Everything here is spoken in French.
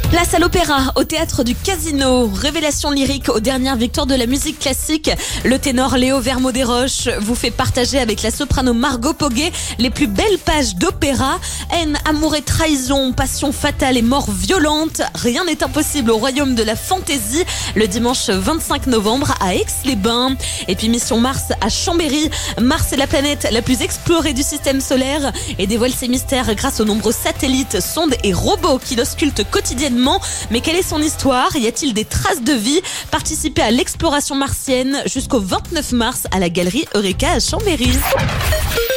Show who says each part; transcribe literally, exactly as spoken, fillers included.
Speaker 1: Place à l'opéra, au théâtre du Casino. Révélation lyrique aux dernières victoires de la musique classique. Le ténor Léo Vermo-Desroches vous fait partager avec la soprano Margot Poguet les plus belles pages d'opéra. Haine, amour et trahison, passion fatale et mort violente. Rien n'est impossible au royaume de la fantaisie. Le dimanche vingt-cinq novembre à Aix-les-Bains. Et puis Mission Mars à Chambéry. Mars est la planète la plus explorée du système solaire et dévoile ses mystères grâce aux nombreux satellites, sondes et robots qui l'auscultent quotidiennement. Mais quelle est son histoire? Y a-t-il des traces de vie? Participez à l'exploration martienne jusqu'au vingt-neuf mars à la galerie Eureka à Chambéry.